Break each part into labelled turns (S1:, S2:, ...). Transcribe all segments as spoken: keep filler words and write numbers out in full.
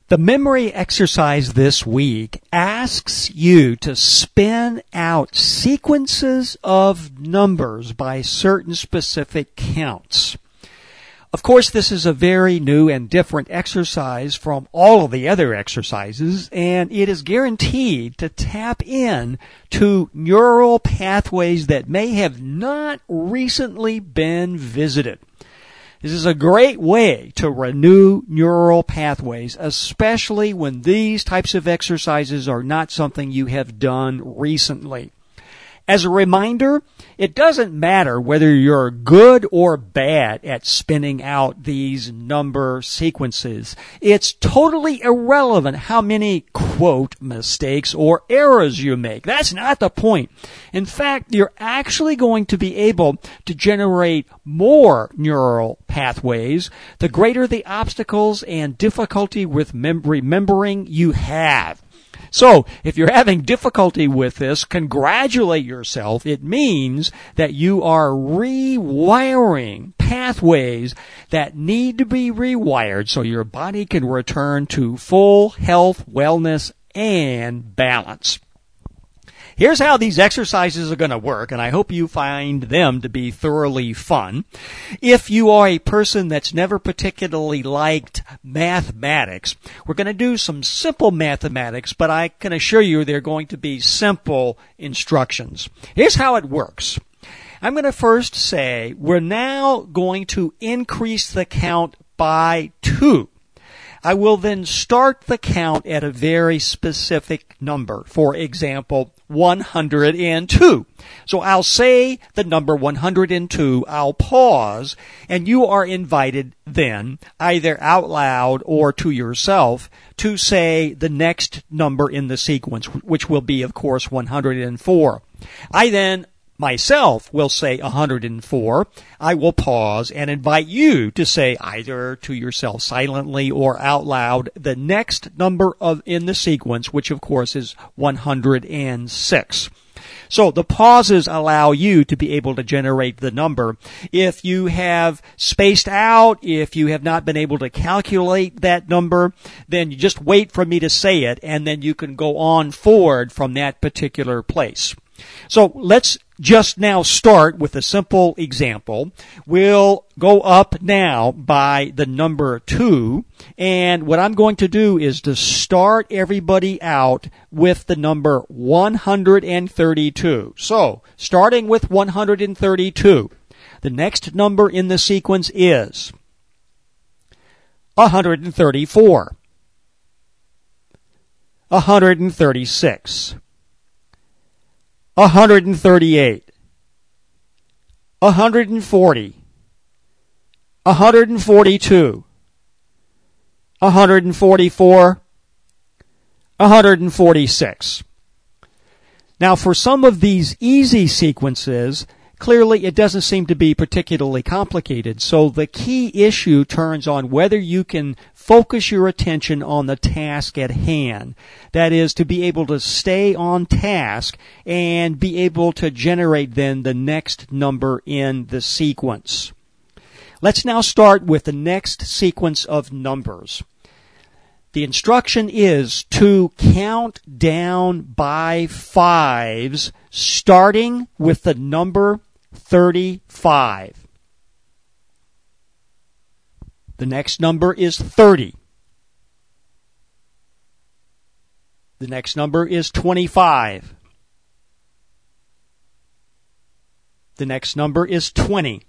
S1: The memory exercise this week asks you to spin out sequences of numbers by certain specific counts. Of course, this is a very new and different exercise from all of the other exercises, and it is guaranteed to tap in to neural pathways that may have not recently been visited. This is a great way to renew neural pathways, especially when these types of exercises are not something you have done recently. As a reminder, it doesn't matter whether you're good or bad at spinning out these number sequences. It's totally irrelevant how many, quote, mistakes or errors you make. That's not the point. In fact, you're actually going to be able to generate more neural pathways the greater the obstacles and difficulty with mem- remembering you have. So, if you're having difficulty with this, congratulate yourself. It means that you are rewiring pathways that need to be rewired so your body can return to full health, wellness, and balance. Here's how these exercises are going to work, and I hope you find them to be thoroughly fun. If you are a person that's never particularly liked mathematics, we're going to do some simple mathematics, but I can assure you they're going to be simple instructions. Here's how it works. I'm going to first say we're now going to increase the count by two. I will then start the count at a very specific number. For example, one hundred two. So I'll say the number one hundred two, I'll pause, and you are invited then, either out loud or to yourself, to say the next number in the sequence, which will be, of course, one hundred four. I then myself will say one hundred four. I will pause and invite you to say either to yourself silently or out loud the next number of in the sequence, which of course is one hundred six. So the pauses allow you to be able to generate the number. If you have spaced out, if you have not been able to calculate that number, then you just wait for me to say it, and then you can go on forward from that particular place. So let's just now start with a simple example. We'll go up now by the number two, and what I'm going to do is to start everybody out with the number one hundred thirty-two. So, starting with one hundred thirty-two, the next number in the sequence is one hundred thirty-four, one hundred thirty-six, one hundred thirty-eight, one hundred forty, one hundred forty-two, one hundred forty-four, one hundred forty-six. Now, for some of these easy sequences, clearly it doesn't seem to be particularly complicated, so the key issue turns on whether you can focus your attention on the task at hand. That is, to be able to stay on task and be able to generate then the next number in the sequence. Let's now start with the next sequence of numbers. The instruction is to count down by fives, starting with the number thirty-five. The next number is thirty. The next number is twenty-five. The next number is twenty.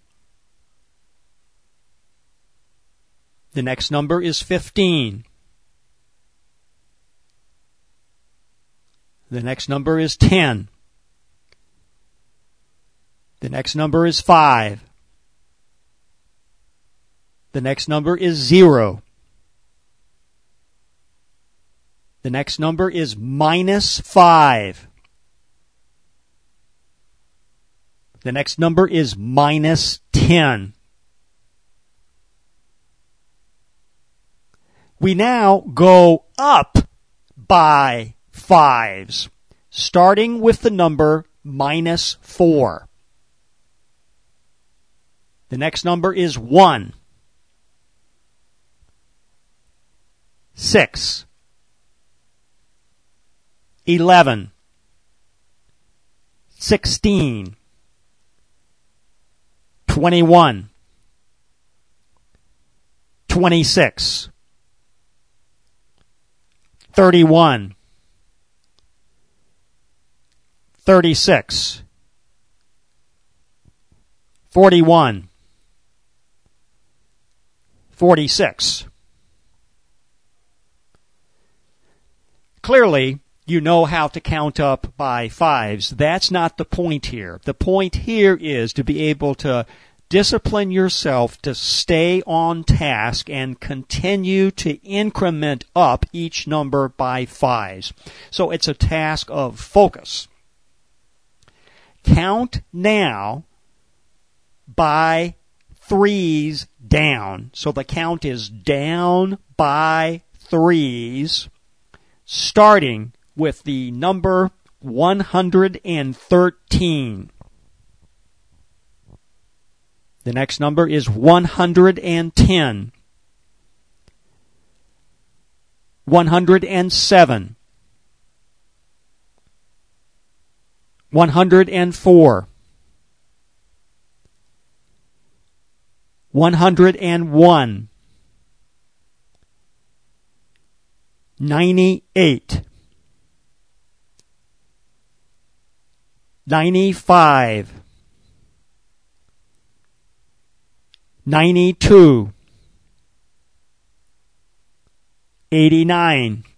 S1: The next number is fifteen. The next number is ten. The next number is five. The next number is zero. The next number is minus five. The next number is minus ten. We now go up by fives, starting with the number minus four. The next number is one. six, eleven, sixteen, twenty-one, twenty-six, thirty-one, thirty-six, forty-one, forty-six. Clearly, you know how to count up by fives. That's not the point here. The point here is to be able to discipline yourself to stay on task and continue to increment up each number by fives. So it's a task of focus. Count now by threes down. So the count is down by threes, starting with the number one hundred thirteen. The next number is one hundred ten, one hundred seven, one hundred four, one hundred one, ninety-eight, ninety-five, ninety-two, eighty-nine.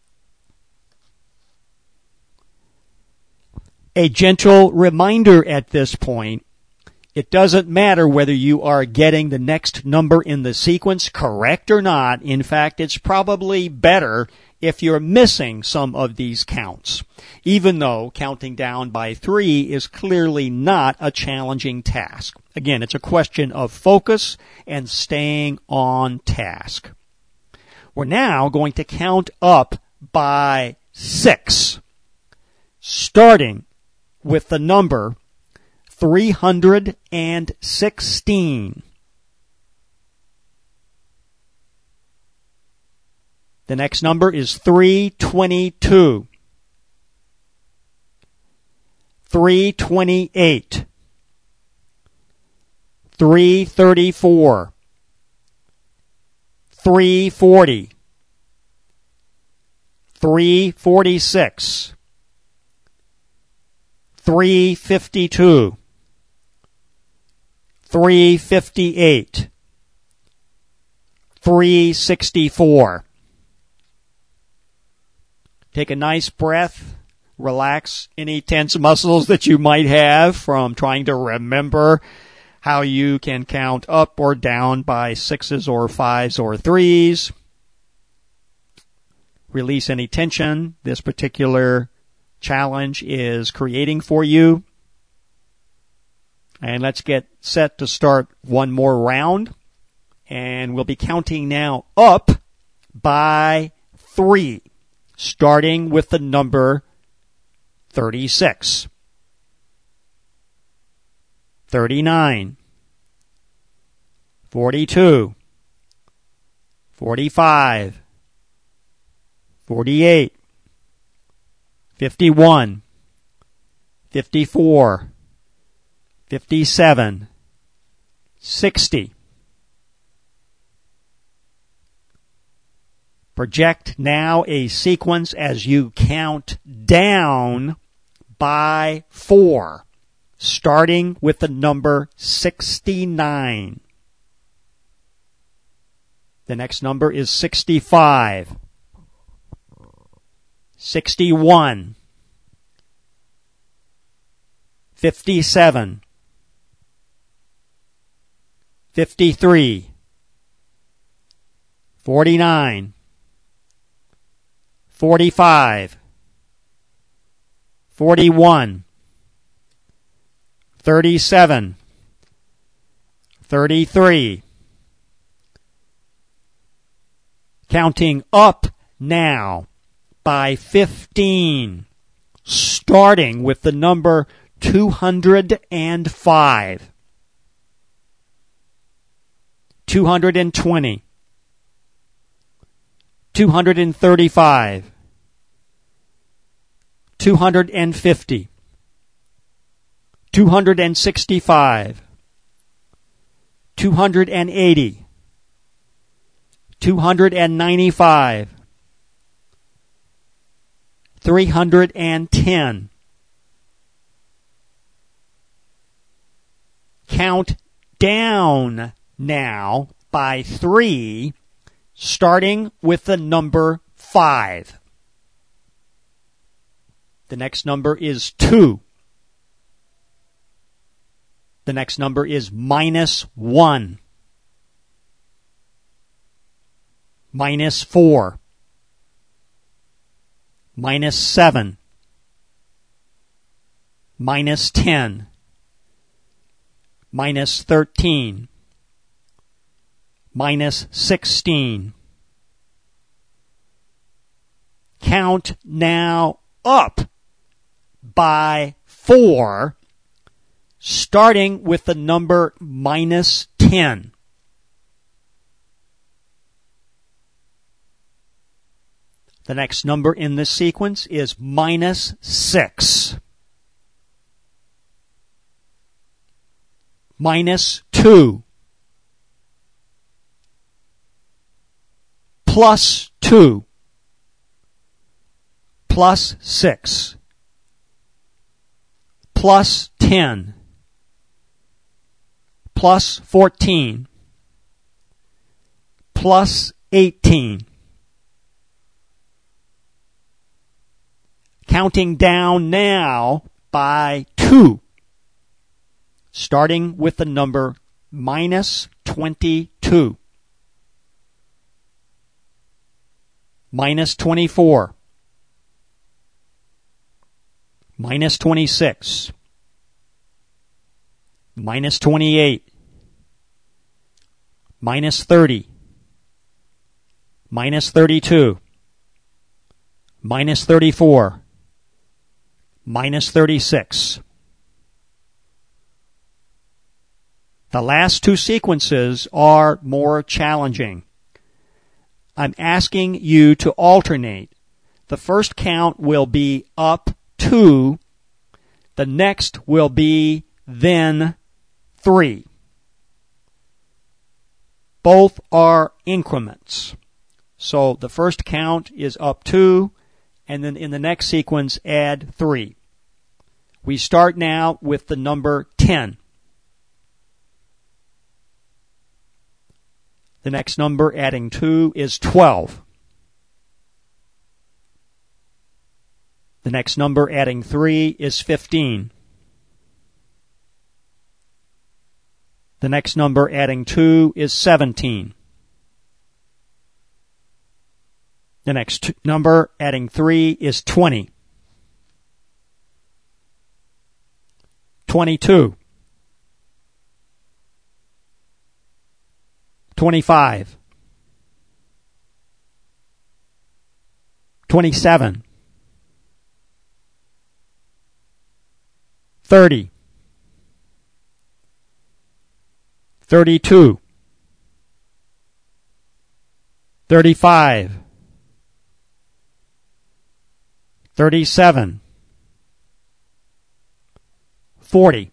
S1: A gentle reminder at this point, it doesn't matter whether you are getting the next number in the sequence correct or not. In fact, it's probably better if you're missing some of these counts, even though counting down by three is clearly not a challenging task. Again, it's a question of focus and staying on task. We're now going to count up by six, starting with the number three hundred sixteen. The next number is three twenty-two, three twenty-eight, three thirty-four, three forty, three forty-six, three fifty-two, three fifty-eight, three sixty-four. Take a nice breath. Relax any tense muscles that you might have from trying to remember how you can count up or down by sixes or fives or threes. Release any tension this particular challenge is creating for you. And let's get set to start one more round. And we'll be counting now up by three, starting with the number thirty-six, thirty-nine, forty-two, forty-five, forty-eight, fifty-one, fifty-four, fifty-seven, sixty. Project now a sequence as you count down by four, starting with the number sixty-nine. The next number is sixty-five, sixty-one, fifty-seven, fifty-three, forty-nine, forty-five, forty-one, thirty-seven, thirty-three. Counting up now by fifteen, starting with the number two hundred five, two hundred twenty, two hundred thirty-five, two hundred fifty, two hundred sixty-five, two hundred eighty, two hundred ninety-five, three hundred ten. Count down now by three, starting with the number five. The next number is two. The next number is minus one. Minus four. Minus seven. Minus ten. Minus thirteen. Minus sixteen. Count now up by four, starting with the number minus ten. The next number in this sequence is minus six. Minus two. Plus two. Plus six. Plus ten. Plus fourteen. Plus eighteen. Counting down now by two, starting with the number minus twenty-two, minus twenty-four, minus twenty-six, minus twenty-eight, minus thirty, minus thirty-two, minus thirty-four, minus thirty-six. The last two sequences are more challenging. I'm asking you to alternate. The first count will be up two. The next will be then three. Both are increments. So the first count is up two, and then in the next sequence add three. We start now with the number ten. The next number adding two is twelve. The next number adding three is fifteen. The next number adding two is seventeen. The next number adding three is twenty. twenty-two. twenty-five. twenty-seven. thirty. thirty-two. thirty-five. thirty-seven. forty.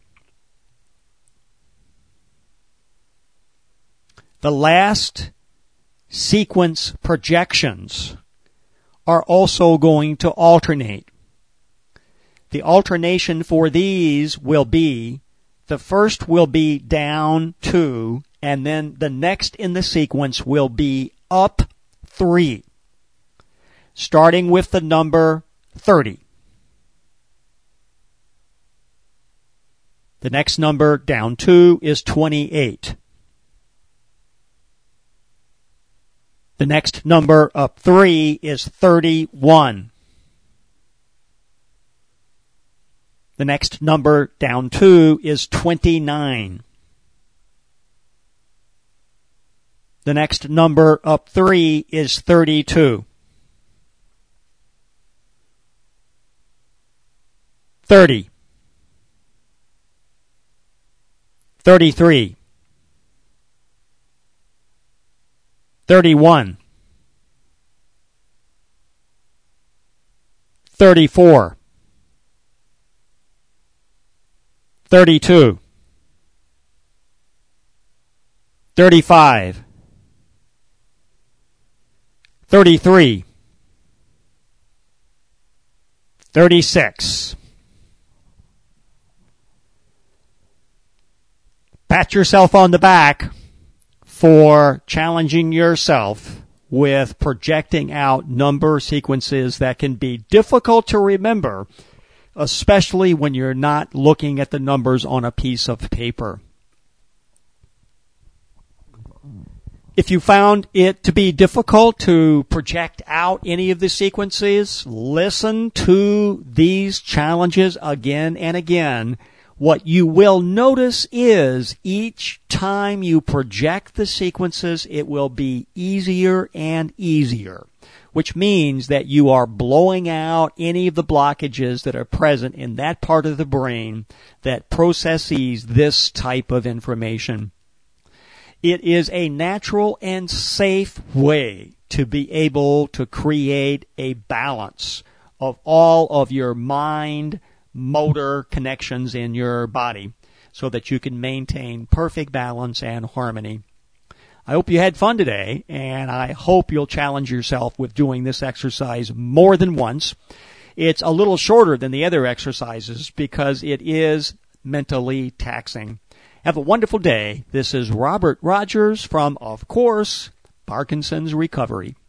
S1: The last sequence projections are also going to alternate. The alternation for these will be, the first will be down two, and then the next in the sequence will be up three, starting with the number thirty. The next number down two is twenty-eight. The next number up three is thirty-one. The next number down two is twenty-nine. The next number up three is thirty-two. thirty. thirty-three. thirty-one. thirty-four, thirty-two, thirty-five, thirty-three, thirty-six. Pat yourself on the back for challenging yourself with projecting out number sequences that can be difficult to remember, especially when you're not looking at the numbers on a piece of paper. If you found it to be difficult to project out any of the sequences, listen to these challenges again and again. What you will notice is each time you project the sequences, it will be easier and easier, which means that you are blowing out any of the blockages that are present in that part of the brain that processes this type of information. It is a natural and safe way to be able to create a balance of all of your mind, motor connections in your body so that you can maintain perfect balance and harmony. I hope you had fun today, and I hope you'll challenge yourself with doing this exercise more than once. It's a little shorter than the other exercises because it is mentally taxing. Have a wonderful day. This is Robert Rogers from, of course, Parkinson's Recovery.